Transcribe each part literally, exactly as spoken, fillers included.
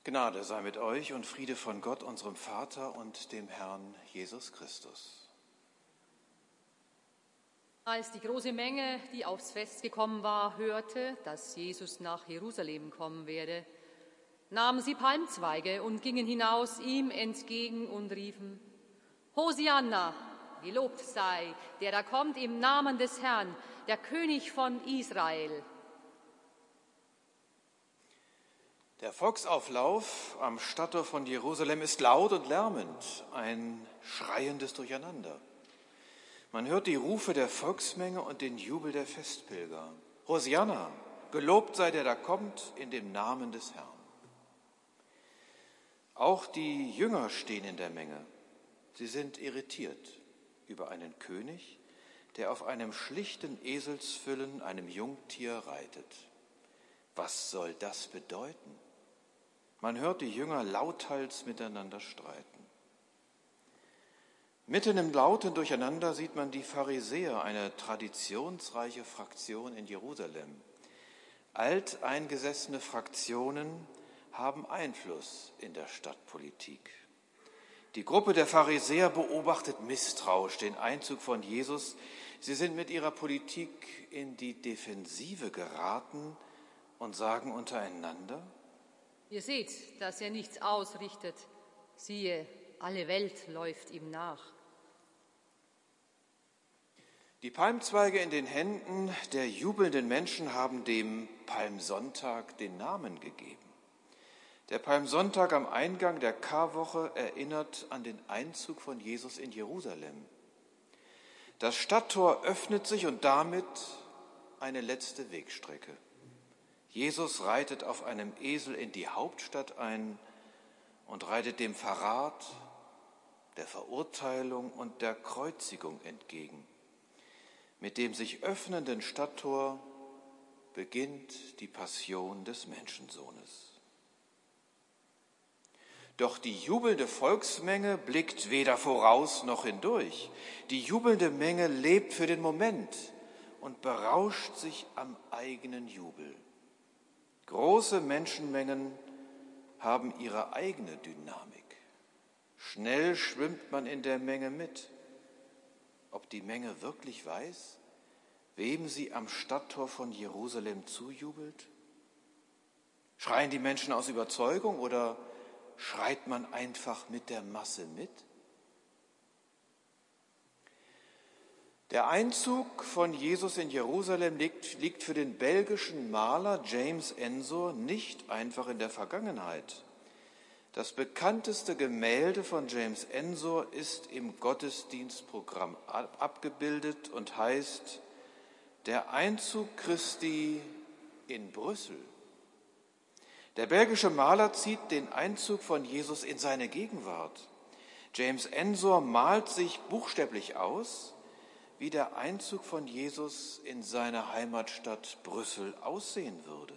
Gnade sei mit euch und Friede von Gott, unserem Vater und dem Herrn Jesus Christus. Als die große Menge, die aufs Fest gekommen war, hörte, dass Jesus nach Jerusalem kommen werde, nahmen sie Palmzweige und gingen hinaus ihm entgegen und riefen: Hosianna, gelobt sei, der da kommt im Namen des Herrn, der König von Israel. Der Volksauflauf am Stadttor von Jerusalem ist laut und lärmend, ein schreiendes Durcheinander. Man hört die Rufe der Volksmenge und den Jubel der Festpilger. Hosianna, gelobt sei der da kommt in dem Namen des Herrn. Auch die Jünger stehen in der Menge. Sie sind irritiert über einen König, der auf einem schlichten Eselsfüllen, einem Jungtier, reitet. Was soll das bedeuten? Man hört die Jünger lauthals miteinander streiten. Mitten im lauten Durcheinander sieht man die Pharisäer, eine traditionsreiche Fraktion in Jerusalem. Alteingesessene Fraktionen haben Einfluss in der Stadtpolitik. Die Gruppe der Pharisäer beobachtet misstrauisch den Einzug von Jesus. Sie sind mit ihrer Politik in die Defensive geraten und sagen untereinander: Ihr seht, dass er nichts ausrichtet. Siehe, alle Welt läuft ihm nach. Die Palmzweige in den Händen der jubelnden Menschen haben dem Palmsonntag den Namen gegeben. Der Palmsonntag am Eingang der Karwoche erinnert an den Einzug von Jesus in Jerusalem. Das Stadttor öffnet sich und damit eine letzte Wegstrecke. Jesus reitet auf einem Esel in die Hauptstadt ein und reitet dem Verrat, der Verurteilung und der Kreuzigung entgegen. Mit dem sich öffnenden Stadttor beginnt die Passion des Menschensohnes. Doch die jubelnde Volksmenge blickt weder voraus noch hindurch. Die jubelnde Menge lebt für den Moment und berauscht sich am eigenen Jubel. Große Menschenmengen haben ihre eigene Dynamik. Schnell schwimmt man in der Menge mit. Ob die Menge wirklich weiß, wem sie am Stadttor von Jerusalem zujubelt? Schreien die Menschen aus Überzeugung oder schreit man einfach mit der Masse mit? Der Einzug von Jesus in Jerusalem liegt, liegt für den belgischen Maler James Ensor nicht einfach in der Vergangenheit. Das bekannteste Gemälde von James Ensor ist im Gottesdienstprogramm abgebildet und heißt Der Einzug Christi in Brüssel. Der belgische Maler zieht den Einzug von Jesus in seine Gegenwart. James Ensor malt sich buchstäblich aus, wie der Einzug von Jesus in seine Heimatstadt Brüssel aussehen würde.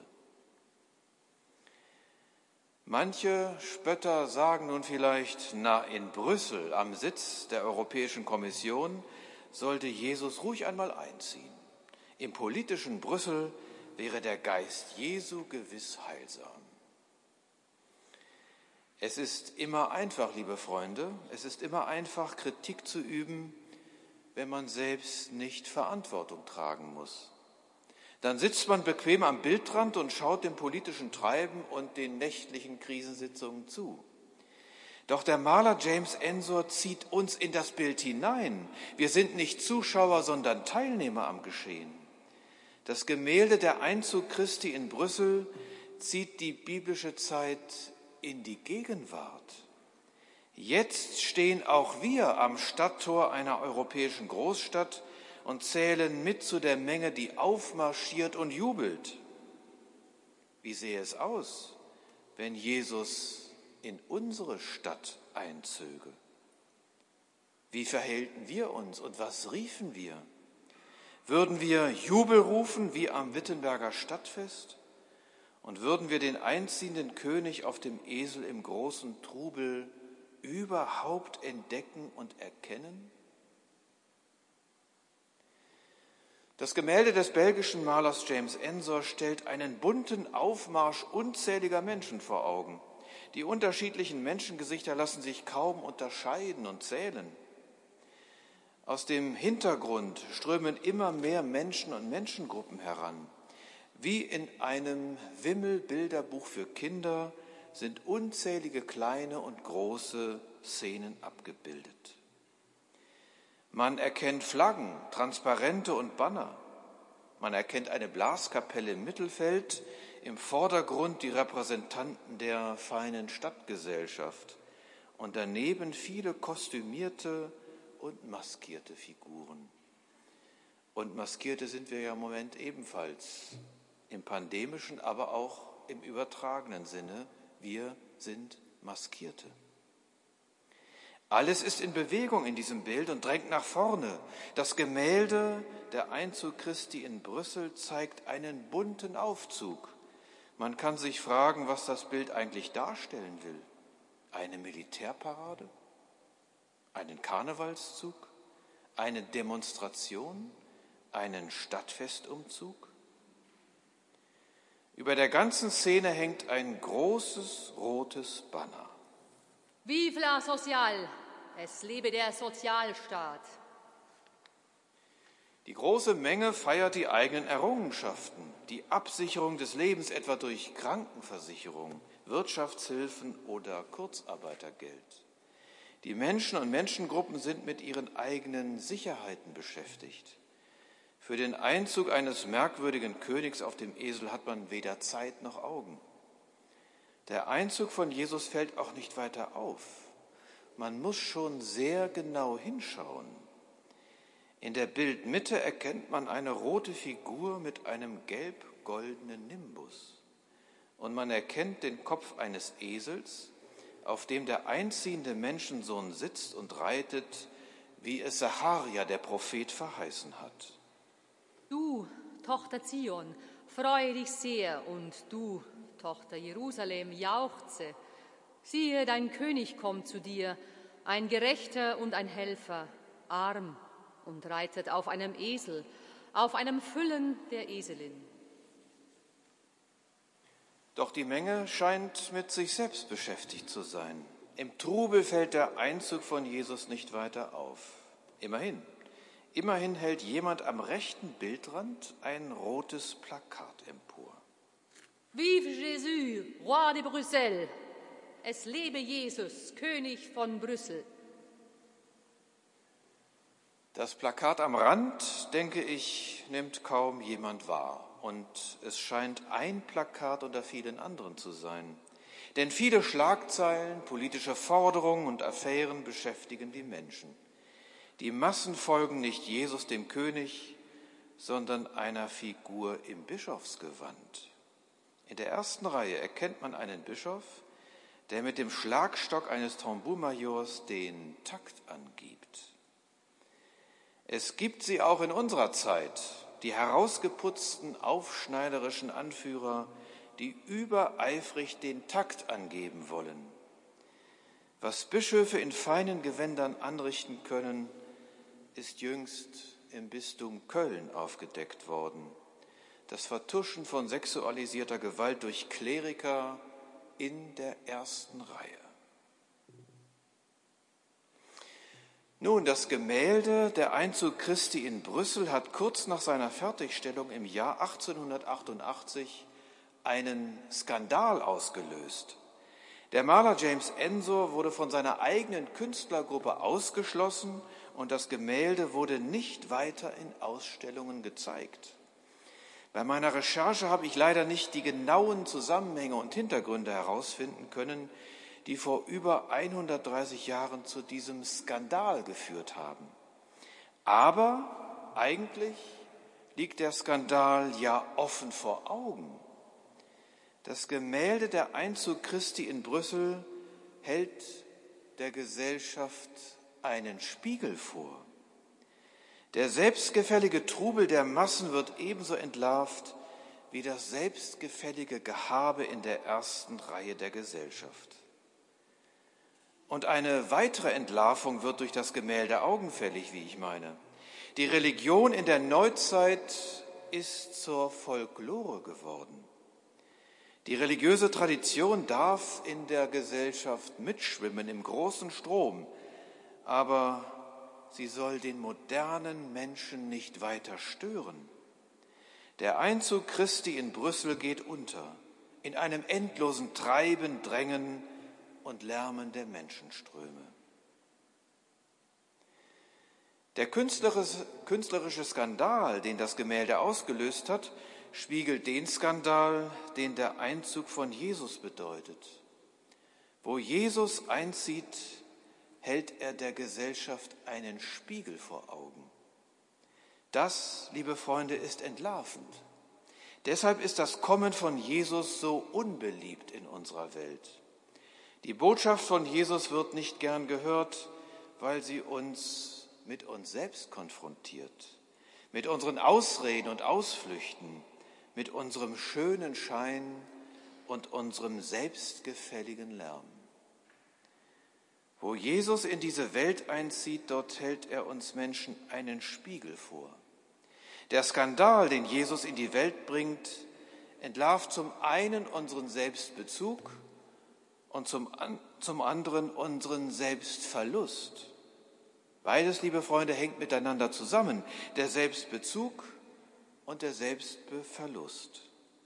Manche Spötter sagen nun vielleicht, na, in Brüssel, am Sitz der Europäischen Kommission, sollte Jesus ruhig einmal einziehen. Im politischen Brüssel wäre der Geist Jesu gewiss heilsam. Es ist immer einfach, liebe Freunde, es ist immer einfach, Kritik zu üben, wenn man selbst nicht Verantwortung tragen muss. Dann sitzt man bequem am Bildrand und schaut dem politischen Treiben und den nächtlichen Krisensitzungen zu. Doch der Maler James Ensor zieht uns in das Bild hinein. Wir sind nicht Zuschauer, sondern Teilnehmer am Geschehen. Das Gemälde Der Einzug Christi in Brüssel zieht die biblische Zeit in die Gegenwart. Jetzt stehen auch wir am Stadttor einer europäischen Großstadt und zählen mit zu der Menge, die aufmarschiert und jubelt. Wie sähe es aus, wenn Jesus in unsere Stadt einzöge? Wie verhielten wir uns und was riefen wir? Würden wir Jubel rufen wie am Wittenberger Stadtfest? Und würden wir den einziehenden König auf dem Esel im großen Trubel überhaupt entdecken und erkennen? Das Gemälde des belgischen Malers James Ensor stellt einen bunten Aufmarsch unzähliger Menschen vor Augen. Die unterschiedlichen Menschengesichter lassen sich kaum unterscheiden und zählen. Aus dem Hintergrund strömen immer mehr Menschen und Menschengruppen heran. Wie in einem Wimmelbilderbuch für Kinder sind unzählige kleine und große Szenen abgebildet. Man erkennt Flaggen, Transparente und Banner. Man erkennt eine Blaskapelle im Mittelfeld, im Vordergrund die Repräsentanten der feinen Stadtgesellschaft und daneben viele kostümierte und maskierte Figuren. Und maskierte sind wir ja im Moment ebenfalls, im pandemischen, aber auch im übertragenen Sinne. Wir sind Maskierte. Alles ist in Bewegung in diesem Bild und drängt nach vorne. Das Gemälde, der Einzug Christi in Brüssel, zeigt einen bunten Aufzug. Man kann sich fragen, was das Bild eigentlich darstellen will. Eine Militärparade? Einen Karnevalszug? Eine Demonstration? Einen Stadtfestumzug? Über der ganzen Szene hängt ein großes rotes Banner. Vive la Social! Es lebe der Sozialstaat! Die große Menge feiert die eigenen Errungenschaften, die Absicherung des Lebens etwa durch Krankenversicherung, Wirtschaftshilfen oder Kurzarbeitergeld. Die Menschen und Menschengruppen sind mit ihren eigenen Sicherheiten beschäftigt. Für den Einzug eines merkwürdigen Königs auf dem Esel hat man weder Zeit noch Augen. Der Einzug von Jesus fällt auch nicht weiter auf. Man muss schon sehr genau hinschauen. In der Bildmitte erkennt man eine rote Figur mit einem gelb-goldenen Nimbus. Und man erkennt den Kopf eines Esels, auf dem der einziehende Menschensohn sitzt und reitet, wie es Sacharja, der Prophet, verheißen hat. Du, Tochter Zion, freue dich sehr, und du, Tochter Jerusalem, jauchze. Siehe, dein König kommt zu dir, ein Gerechter und ein Helfer, arm und reitet auf einem Esel, auf einem Füllen der Eselin. Doch die Menge scheint mit sich selbst beschäftigt zu sein. Im Trubel fällt der Einzug von Jesus nicht weiter auf. Immerhin, immerhin hält jemand am rechten Bildrand ein rotes Plakat empor. Vive Jésus, Roi de Bruxelles! Es lebe Jesus, König von Brüssel! Das Plakat am Rand, denke ich, nimmt kaum jemand wahr. Und es scheint ein Plakat unter vielen anderen zu sein. Denn viele Schlagzeilen, politische Forderungen und Affären beschäftigen die Menschen. Die Massen folgen nicht Jesus, dem König, sondern einer Figur im Bischofsgewand. In der ersten Reihe erkennt man einen Bischof, der mit dem Schlagstock eines Tambourmajors den Takt angibt. Es gibt sie auch in unserer Zeit, die herausgeputzten, aufschneiderischen Anführer, die übereifrig den Takt angeben wollen. Was Bischöfe in feinen Gewändern anrichten können, ist jüngst im Bistum Köln aufgedeckt worden. Das Vertuschen von sexualisierter Gewalt durch Kleriker in der ersten Reihe. Nun, das Gemälde Der Einzug Christi in Brüssel hat kurz nach seiner Fertigstellung im Jahr achtzehnhundertachtundachtzig einen Skandal ausgelöst. Der Maler James Ensor wurde von seiner eigenen Künstlergruppe ausgeschlossen und das Gemälde wurde nicht weiter in Ausstellungen gezeigt. Bei meiner Recherche habe ich leider nicht die genauen Zusammenhänge und Hintergründe herausfinden können, die vor über hundertdreißig Jahren zu diesem Skandal geführt haben. Aber eigentlich liegt der Skandal ja offen vor Augen. Das Gemälde Der Einzug Christi in Brüssel hält der Gesellschaft einen Spiegel vor. Der selbstgefällige Trubel der Massen wird ebenso entlarvt wie das selbstgefällige Gehabe in der ersten Reihe der Gesellschaft. Und eine weitere Entlarvung wird durch das Gemälde augenfällig, wie ich meine. Die Religion in der Neuzeit ist zur Folklore geworden. Die religiöse Tradition darf in der Gesellschaft mitschwimmen im großen Strom, aber sie soll den modernen Menschen nicht weiter stören. Der Einzug Christi in Brüssel geht unter, in einem endlosen Treiben, Drängen und Lärmen der Menschenströme. Der künstlerische Skandal, den das Gemälde ausgelöst hat, spiegelt den Skandal, den der Einzug von Jesus bedeutet. Wo Jesus einzieht, hält er der Gesellschaft einen Spiegel vor Augen. Das, liebe Freunde, ist entlarvend. Deshalb ist das Kommen von Jesus so unbeliebt in unserer Welt. Die Botschaft von Jesus wird nicht gern gehört, weil sie uns mit uns selbst konfrontiert, mit unseren Ausreden und Ausflüchten, mit unserem schönen Schein und unserem selbstgefälligen Lärm. Wo Jesus in diese Welt einzieht, dort hält er uns Menschen einen Spiegel vor. Der Skandal, den Jesus in die Welt bringt, entlarvt zum einen unseren Selbstbezug und zum, zum anderen unseren Selbstverlust. Beides, liebe Freunde, hängt miteinander zusammen, der Selbstbezug und der Selbstverlust.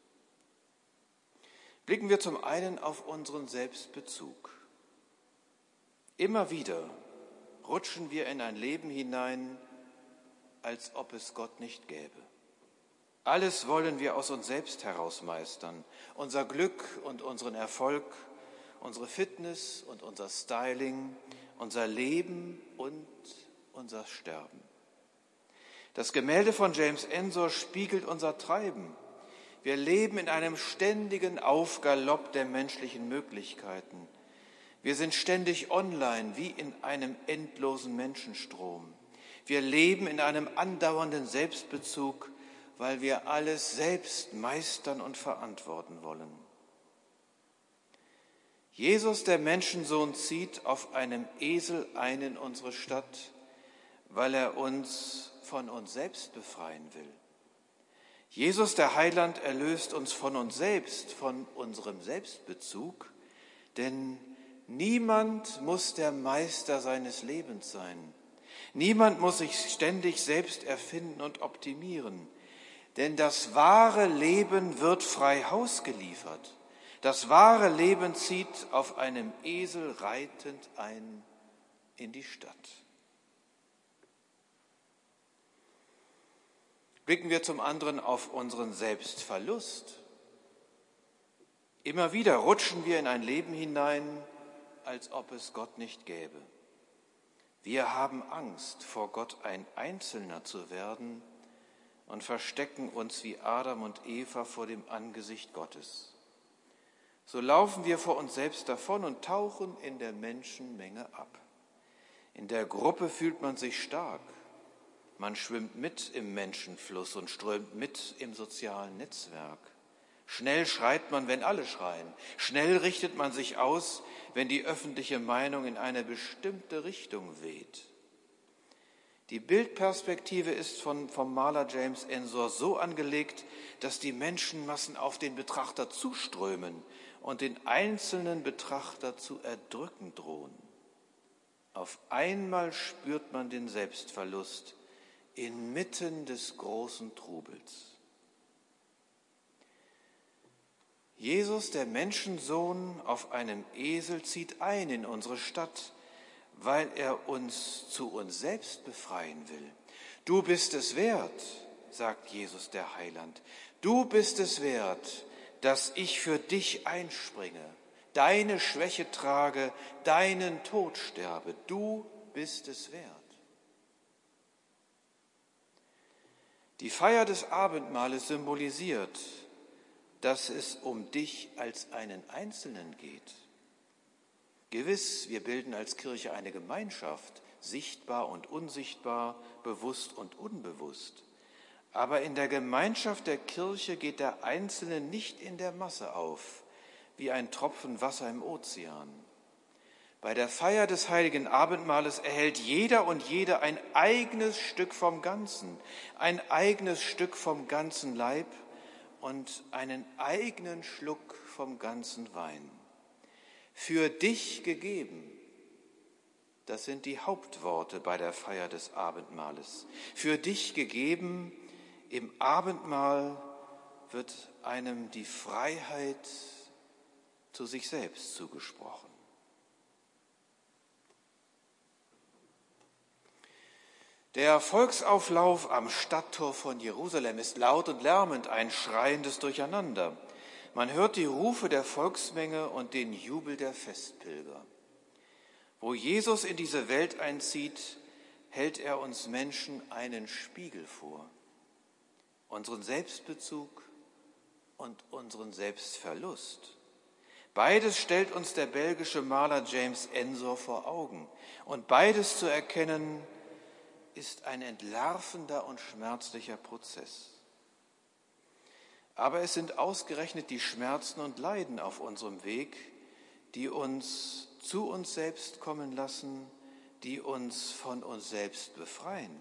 Blicken wir zum einen auf unseren Selbstbezug. Immer wieder rutschen wir in ein Leben hinein, als ob es Gott nicht gäbe. Alles wollen wir aus uns selbst heraus meistern. Unser Glück und unseren Erfolg, unsere Fitness und unser Styling, unser Leben und unser Sterben. Das Gemälde von James Ensor spiegelt unser Treiben. Wir leben in einem ständigen Aufgalopp der menschlichen Möglichkeiten. Wir sind ständig online, wie in einem endlosen Menschenstrom. Wir leben in einem andauernden Selbstbezug, weil wir alles selbst meistern und verantworten wollen. Jesus, der Menschensohn, zieht auf einem Esel ein in unsere Stadt, weil er uns von uns selbst befreien will. Jesus, der Heiland, erlöst uns von uns selbst, von unserem Selbstbezug, denn niemand muss der Meister seines Lebens sein. Niemand muss sich ständig selbst erfinden und optimieren, denn das wahre Leben wird frei Haus geliefert. Das wahre Leben zieht auf einem Esel reitend ein in die Stadt. Blicken wir zum anderen auf unseren Selbstverlust. Immer wieder rutschen wir in ein Leben hinein, als ob es Gott nicht gäbe. Wir haben Angst, vor Gott ein Einzelner zu werden und verstecken uns wie Adam und Eva vor dem Angesicht Gottes. So laufen wir vor uns selbst davon und tauchen in der Menschenmenge ab. In der Gruppe fühlt man sich stark. Man schwimmt mit im Menschenfluss und strömt mit im sozialen Netzwerk. Schnell schreit man, wenn alle schreien. Schnell richtet man sich aus, wenn die öffentliche Meinung in eine bestimmte Richtung weht. Die Bildperspektive ist von, vom Maler James Ensor so angelegt, dass die Menschenmassen auf den Betrachter zuströmen und den einzelnen Betrachter zu erdrücken drohen. Auf einmal spürt man den Selbstverlust inmitten des großen Trubels. Jesus, der Menschensohn, auf einem Esel zieht ein in unsere Stadt, weil er uns zu uns selbst befreien will. Du bist es wert, sagt Jesus der Heiland. Du bist es wert, dass ich für dich einspringe, deine Schwäche trage, deinen Tod sterbe. Du bist es wert. Die Feier des Abendmahles symbolisiert, dass es um dich als einen Einzelnen geht. Gewiss, wir bilden als Kirche eine Gemeinschaft, sichtbar und unsichtbar, bewusst und unbewusst. Aber in der Gemeinschaft der Kirche geht der Einzelne nicht in der Masse auf, wie ein Tropfen Wasser im Ozean. Bei der Feier des heiligen Abendmahles erhält jeder und jede ein eigenes Stück vom Ganzen, ein eigenes Stück vom ganzen Leib und einen eigenen Schluck vom ganzen Wein. Für dich gegeben, das sind die Hauptworte bei der Feier des Abendmahles. Für dich gegeben, im Abendmahl wird einem die Freiheit zu sich selbst zugesprochen. Der Volksauflauf am Stadttor von Jerusalem ist laut und lärmend, ein schreiendes Durcheinander. Man hört die Rufe der Volksmenge und den Jubel der Festpilger. Wo Jesus in diese Welt einzieht, hält er uns Menschen einen Spiegel vor. Unseren Selbstbezug und unseren Selbstverlust. Beides stellt uns der belgische Maler James Ensor vor Augen. Und beides zu erkennen, ist ein entlarvender und schmerzlicher Prozess. Aber es sind ausgerechnet die Schmerzen und Leiden auf unserem Weg, die uns zu uns selbst kommen lassen, die uns von uns selbst befreien.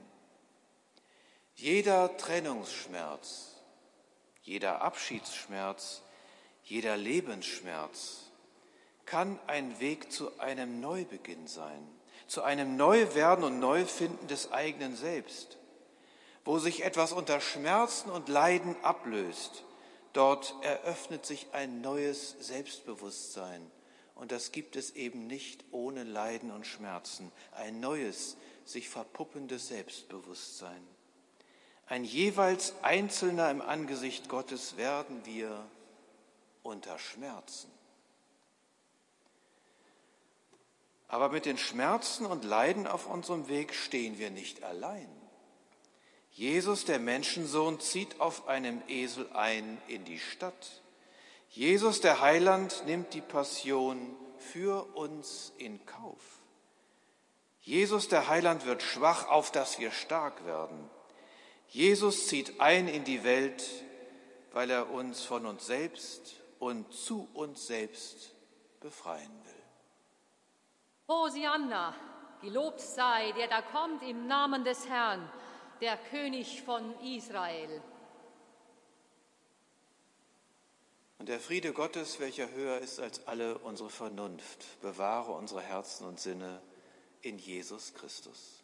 Jeder Trennungsschmerz, jeder Abschiedsschmerz, jeder Lebensschmerz kann ein Weg zu einem Neubeginn sein, zu einem Neuwerden und Neufinden des eigenen Selbst. Wo sich etwas unter Schmerzen und Leiden ablöst, dort eröffnet sich ein neues Selbstbewusstsein. Und das gibt es eben nicht ohne Leiden und Schmerzen. Ein neues, sich verpuppendes Selbstbewusstsein. Ein jeweils Einzelner im Angesicht Gottes werden wir unter Schmerzen. Aber mit den Schmerzen und Leiden auf unserem Weg stehen wir nicht allein. Jesus, der Menschensohn, zieht auf einem Esel ein in die Stadt. Jesus, der Heiland, nimmt die Passion für uns in Kauf. Jesus, der Heiland, wird schwach, auf dass wir stark werden. Jesus zieht ein in die Welt, weil er uns von uns selbst und zu uns selbst befreien will. Hosianna, gelobt sei, der da kommt im Namen des Herrn, der König von Israel. Und der Friede Gottes, welcher höher ist als alle unsere Vernunft, bewahre unsere Herzen und Sinne in Jesus Christus.